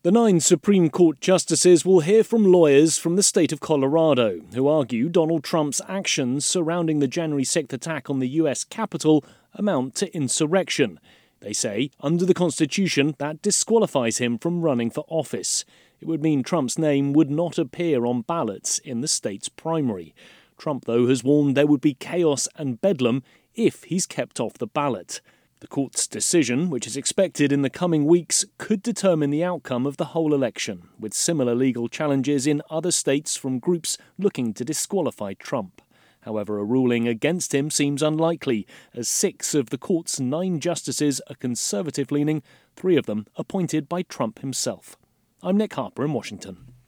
The 9 Supreme Court justices will hear from lawyers from the state of Colorado who argue Donald Trump's actions surrounding the January 6th attack on the US Capitol amount to insurrection. They say, under the Constitution, that disqualifies him from running for office. It would mean Trump's name would not appear on ballots in the state's primary. Trump, though, has warned there would be chaos and bedlam if he's kept off the ballot. The court's decision, which is expected in the coming weeks, could determine the outcome of the whole election, with similar legal challenges in other states from groups looking to disqualify Trump. However, a ruling against him seems unlikely, as 6 of the court's 9 justices are conservative-leaning, 3 of them appointed by Trump himself. I'm Nick Harper in Washington.